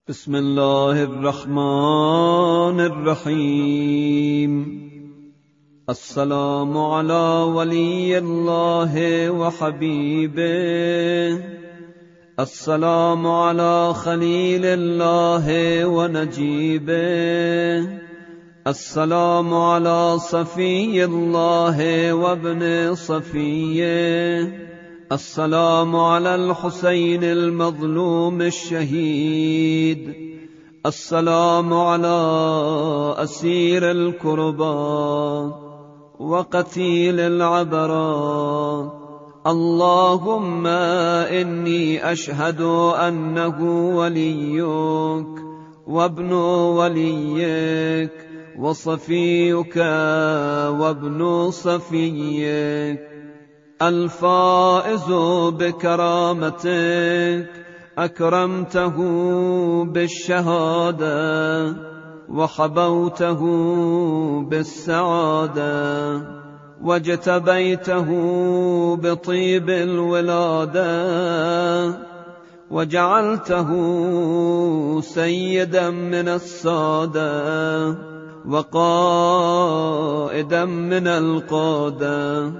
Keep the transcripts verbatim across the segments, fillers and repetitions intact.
بسم الله الرحمن الرحيم. السلام على ولي الله وحبيبه، السلام على خليل الله ونجيبه، السلام على صفي الله وابن صفيه، السلام على الحسين المظلوم الشهيد، السلام على أسير الكربات وقتيل العبرات. اللهم إني أشهد أنه وليك وابن وليك وصفيك وابن صفيك، الفائز بكرامتك، أكرمته بالشهادة وحبوته بالسعادة واجتبيته بطيب الولادة وجعلته سيدا من السادة وقائدا من القادة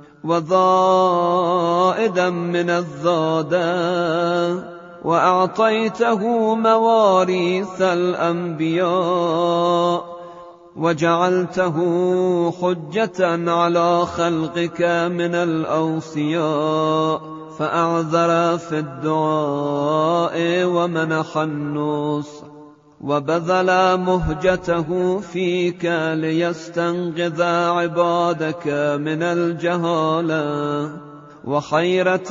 وضائدا من الضادة، وأعطيته مواريث الأنبياء وجعلته حجة على خلقك من الأوصياء، فأعذر في الدعاء ومنح النصح وبذل مهجته فيك ليستنقذ عبادك من الجهالة وحيرة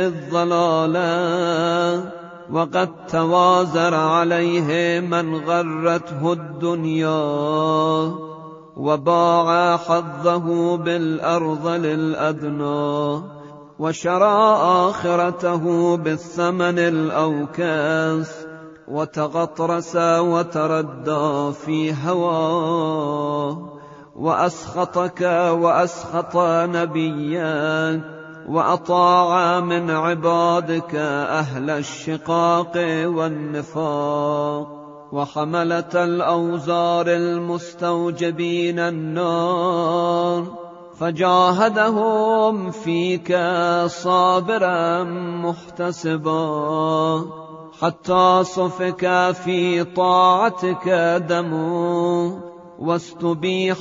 الضلالة، وقد توازر عليه من غرته الدنيا وباع حظه بالأرض للأدنى وشرى آخرته بالثمن الأوكاس وتغطرس وتردى في هواه، وأسخطك وأسخط نبيك وأطاع من عبادك أهل الشقاق والنفاق وحملة الأوزار المستوجبين النار، فجاهدهم فيك صابرا محتسبا حتى صفك في طاعتك دمه واستبيح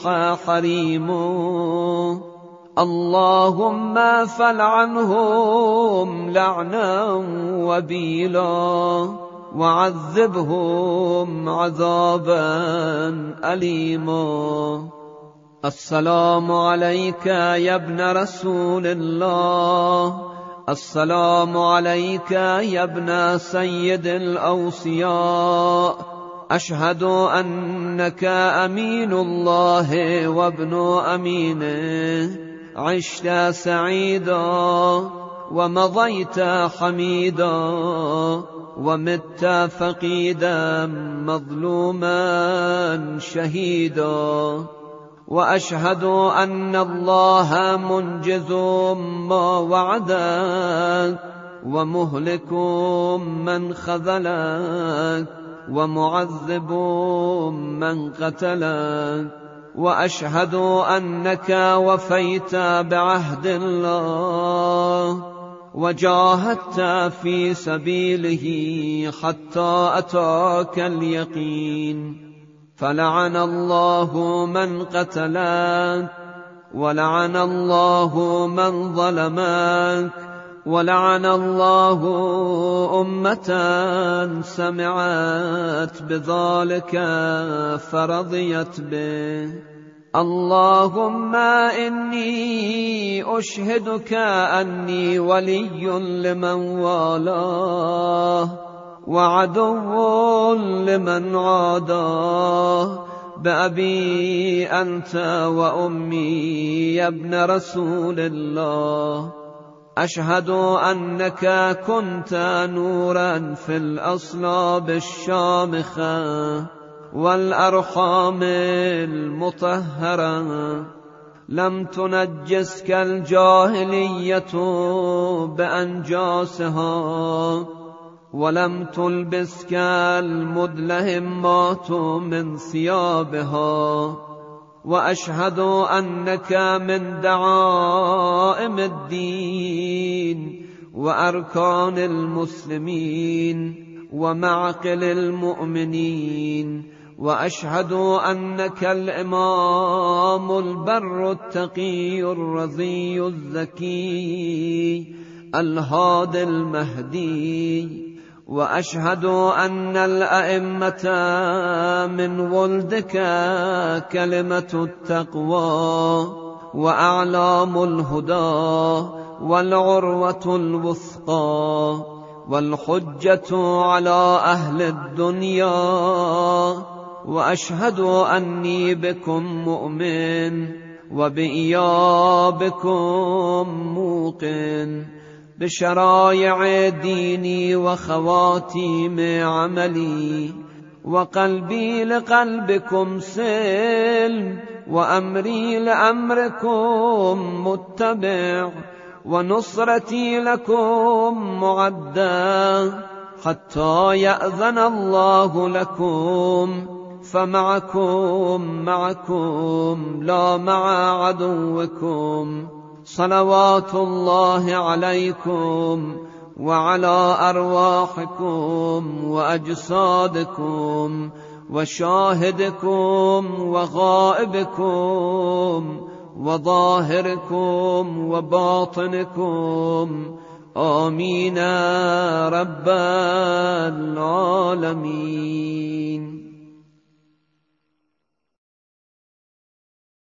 حريمه. اللهم فلعنهم لعنا وبيلا وعذبهم عذابا أليما. السلام عليك يا ابن رسول الله، السلام عليك يا ابن سيد الأوصياء، أشهد أنك أمين الله وابن أمينه، عشت سعيدا ومضيت حميدا ومت فقيدا مظلوما شهيدا، وأشهد أن الله منجز ما وعدك ومهلك من خذلك ومعذب من قتلك، وأشهد أنك وفيت بعهد الله وجاهدت في سبيله حتى أتاك اليقين، فلعن الله من قتلك ولعن الله من ظلمك ولعن الله أمة سمعت بذلك فرضيت به. اللهم إني أشهدك أني ولي لمن والاه وعدو لمن عاداه، بأبي أنت وأمي يا ابن رسول الله، أشهد أنك كنت نورا في الأصلاب الشامخة والأرحام المطهرة، لم تنجسك الجاهلية بأنجاسها ولم تلبسك المدلهمات من ثيابها، وأشهد أنك من دعائم الدين وأركان المسلمين ومعقل المؤمنين، وأشهد أنك الإمام البر التقي الرضي الزكي الهادي المهدي، وأشهد أن الأئمة من ولدك كلمة التقوى وأعلام الهدى والعروة الوثقى والحجة على أهل الدنيا، وأشهد أني بكم مؤمن وبإيابكم موقن، بشرايع ديني وخواتيم عملي، وقلبي لقلبكم سلم، وأمري لأمركم متبع، ونصرتي لكم معدة، حتى يأذن الله لكم، فمعكم معكم لا مع عدوكم. صلوات الله عليكم وعلى أرواحكم وأجسادكم وشاهدكم وغائبكم وظاهركم وباطنكم، آمين رب العالمين.